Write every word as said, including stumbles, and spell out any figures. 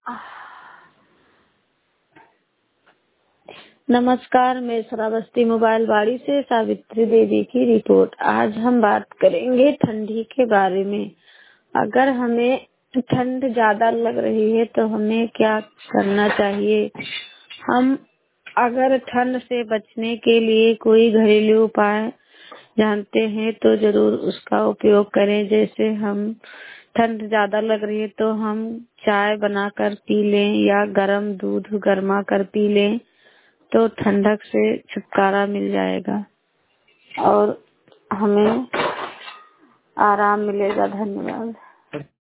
नमस्कार, मैं श्रावस्ती मोबाइल वाड़ी से सावित्री देवी की रिपोर्ट। आज हम बात करेंगे ठंडी के बारे में। अगर हमें ठंड ज्यादा लग रही है तो हमें क्या करना चाहिए। हम अगर ठंड से बचने के लिए कोई घरेलू उपाय जानते हैं तो जरूर उसका उपयोग करें। जैसे हम ठंड ज्यादा लग रही है तो हम चाय बनाकर पी लें या गर्म दूध गर्मा कर पी लें तो ठंडक से छुटकारा मिल जाएगा और हमें आराम मिलेगा। धन्यवाद।